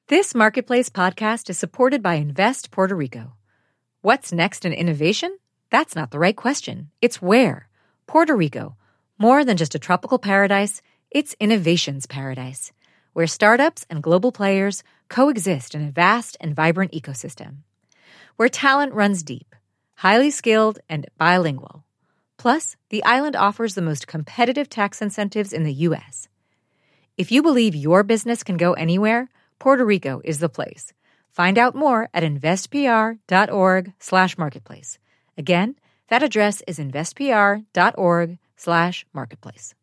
This Marketplace podcast is supported by Invest Puerto Rico. What's next in innovation? That's not the right question. It's where. Puerto Rico. More than just a tropical paradise, it's innovation's paradise, where startups and global players coexist in a vast and vibrant ecosystem. Where talent runs deep, highly skilled, and bilingual. Plus, the island offers the most competitive tax incentives in the U.S. If you believe your business can go anywhere, Puerto Rico is the place. Find out more at investpr.org/marketplace. Again, that address is investpr.org/marketplace.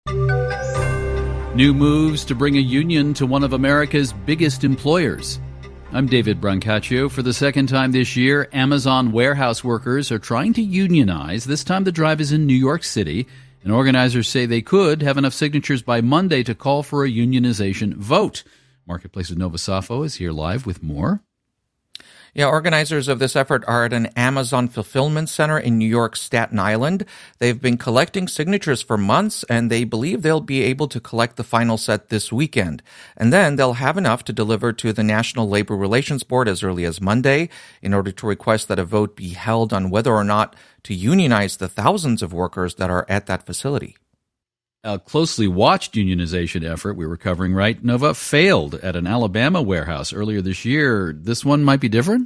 New moves to bring a union to one of America's biggest employers. I'm David Brancaccio. For the second time this year, Amazon warehouse workers are trying to unionize. This time the drive is in New York City, and organizers say they could have enough signatures by Monday to call for a unionization vote. Marketplace's Nova Safo is here live with more. Yeah, organizers of this effort are at an Amazon fulfillment center in New York's Staten Island. They've been collecting signatures for months, and they believe they'll be able to collect the final set this weekend. And then they'll have enough to deliver to the National Labor Relations Board as early as Monday in order to request that a vote be held on whether or not to unionize the thousands of workers that are at that facility. A closely watched unionization effort we were covering, right, Nova, failed at an Alabama warehouse earlier this year. This one might be different?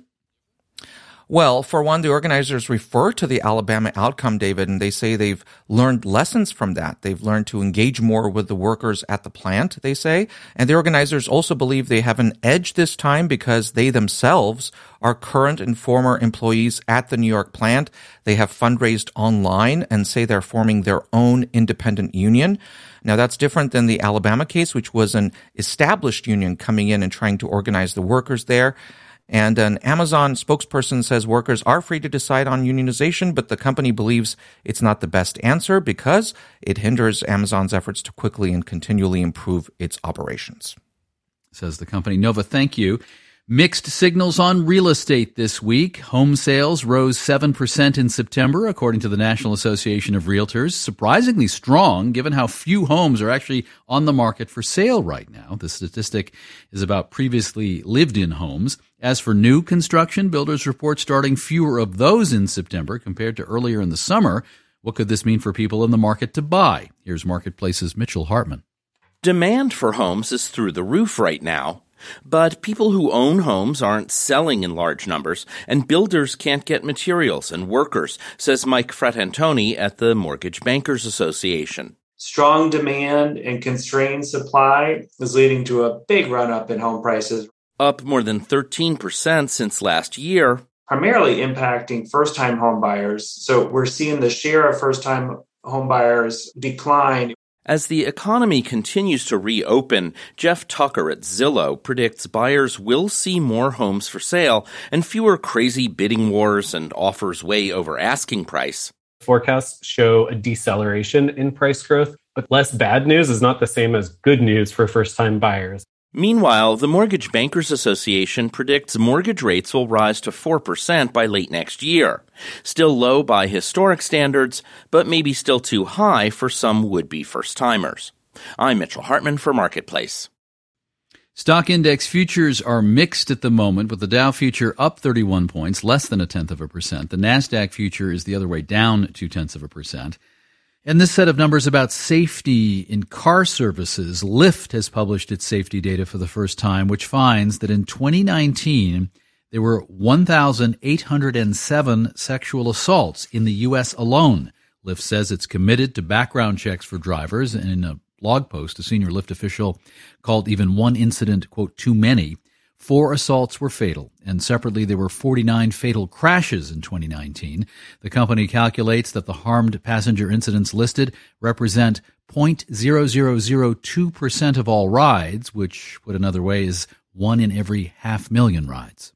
Well, for one, the organizers refer to the Alabama outcome, David, and they say they've learned lessons from that. They've learned to engage more with the workers at the plant, they say. And the organizers also believe they have an edge this time because they themselves are current and former employees at the New York plant. They have fundraised online and say they're forming their own independent union. Now, that's different than the Alabama case, which was an established union coming in and trying to organize the workers there. And an Amazon spokesperson says workers are free to decide on unionization, but the company believes it's not the best answer because it hinders Amazon's efforts to quickly and continually improve its operations. Says the company. Nova, thank you. Mixed signals on real estate this week. Home sales rose 7% in September, according to the National Association of Realtors. Surprisingly strong, given how few homes are actually on the market for sale right now. The statistic is about previously lived-in homes. As for new construction, builders report starting fewer of those in September compared to earlier in the summer. What could this mean for people in the market to buy? Here's Marketplace's Mitchell Hartman. Demand for homes is through the roof right now. But people who own homes aren't selling in large numbers, and builders can't get materials and workers, says Mike Fratantoni at the Mortgage Bankers Association. Strong demand and constrained supply is leading to a big run-up in home prices. Up more than 13% since last year. Primarily impacting first-time home buyers. So we're seeing the share of first-time home buyers decline. As the economy continues to reopen, Jeff Tucker at Zillow predicts buyers will see more homes for sale and fewer crazy bidding wars and offers way over asking price. Forecasts show a deceleration in price growth, but less bad news is not the same as good news for first-time buyers. Meanwhile, the Mortgage Bankers Association predicts mortgage rates will rise to 4% by late next year. Still low by historic standards, but maybe still too high for some would-be first-timers. I'm Mitchell Hartman for Marketplace. Stock index futures are mixed at the moment, with the Dow future up 31 points, less than 0.1%. The NASDAQ future is the other way, down 0.2%. And this set of numbers about safety in car services, Lyft has published its safety data for the first time, which finds that in 2019, there were 1,807 sexual assaults in the U.S. alone. Lyft says it's committed to background checks for drivers, and in a blog post, a senior Lyft official called even one incident, quote, too many. 4 assaults were fatal, and separately there were 49 fatal crashes in 2019. The company calculates that the harmed passenger incidents listed represent 0.0002% of all rides, which, put another way, is 1 in every 500,000 rides.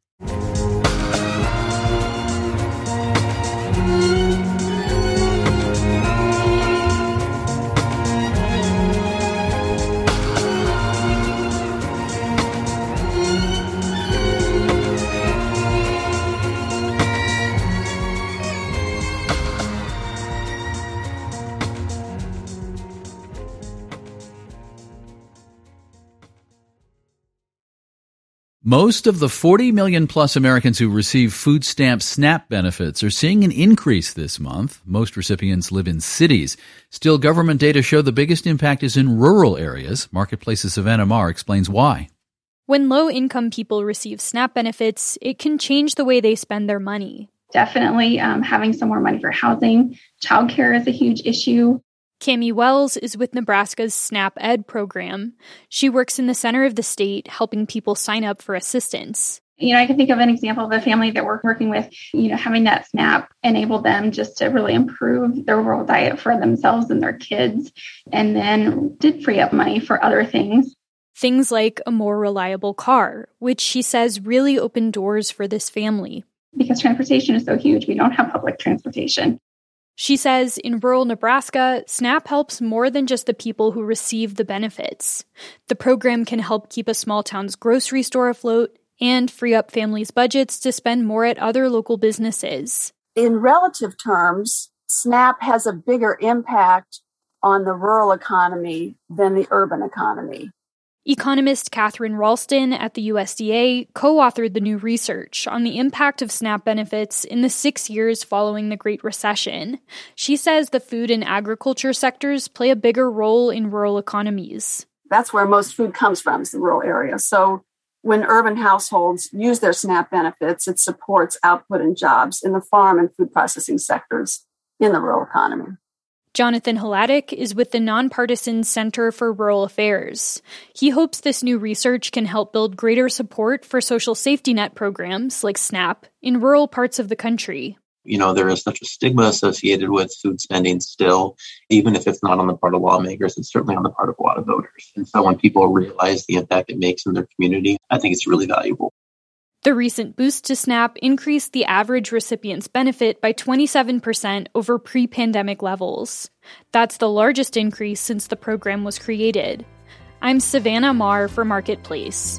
Most of the 40 million plus Americans who receive food stamp SNAP benefits are seeing an increase this month. Most recipients live in cities. Still, government data show the biggest impact is in rural areas. Marketplace's Savannah Marr explains why. When low-income people receive SNAP benefits, it can change the way they spend their money. Definitely having some more money for housing. Childcare is a huge issue. Cami Wells is with Nebraska's SNAP Ed program. She works in the center of the state, helping people sign up for assistance. I can think of an example of a family that we're working with, having that SNAP enabled them just to really improve their overall diet for themselves and their kids, and then did free up money for other things. Things like a more reliable car, which she says really opened doors for this family. Because transportation is so huge, we don't have public transportation. She says in rural Nebraska, SNAP helps more than just the people who receive the benefits. The program can help keep a small town's grocery store afloat and free up families' budgets to spend more at other local businesses. In relative terms, SNAP has a bigger impact on the rural economy than the urban economy. Economist Catherine Ralston at the USDA co-authored the new research on the impact of SNAP benefits in the 6 years following the Great Recession. She says the food and agriculture sectors play a bigger role in rural economies. That's where most food comes from, is the rural area. So when urban households use their SNAP benefits, it supports output and jobs in the farm and food processing sectors in the rural economy. Jonathan Hladik is with the nonpartisan Center for Rural Affairs. He hopes this new research can help build greater support for social safety net programs like SNAP in rural parts of the country. There is such a stigma associated with food spending still, even if it's not on the part of lawmakers, it's certainly on the part of a lot of voters. And so when people realize the impact it makes in their community, I think it's really valuable. The recent boost to SNAP increased the average recipient's benefit by 27% over pre-pandemic levels. That's the largest increase since the program was created. I'm Savannah Marr for Marketplace.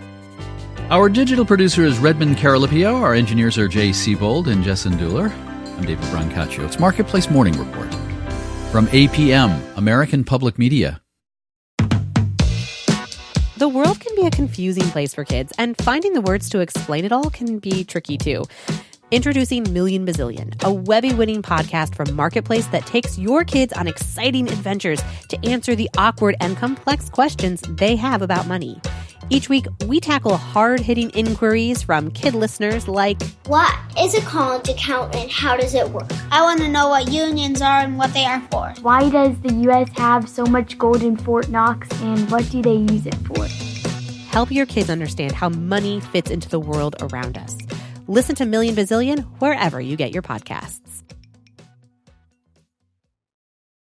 Our digital producer is Redmond Carolipio. Our engineers are Jay Siebold and Jessen Dueller. I'm David Brancaccio. It's Marketplace Morning Report from APM, American Public Media. The world can be a confusing place for kids, and finding the words to explain it all can be tricky too. Introducing Million Bazillion, a Webby-winning podcast from Marketplace that takes your kids on exciting adventures to answer the awkward and complex questions they have about money. Each week, we tackle hard-hitting inquiries from kid listeners like, what is a college account and how does it work? I want to know what unions are and what they are for. Why does the U.S. have so much gold in Fort Knox and what do they use it for? Help your kids understand how money fits into the world around us. Listen to Million Bazillion wherever you get your podcasts.